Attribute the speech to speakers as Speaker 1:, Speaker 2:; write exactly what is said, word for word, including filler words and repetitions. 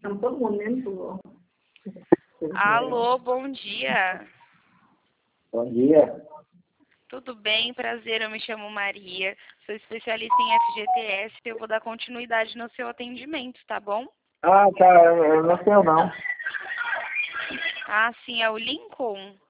Speaker 1: Estamos todo mundo mesmo.
Speaker 2: Alô, bom dia.
Speaker 3: Bom dia.
Speaker 2: Tudo bem? Prazer, eu me chamo Maria. Sou especialista em F G T S e eu vou dar continuidade no seu atendimento, tá bom?
Speaker 3: Ah, tá, eu eu não sei não.
Speaker 2: Ah, sim, é o Lincoln?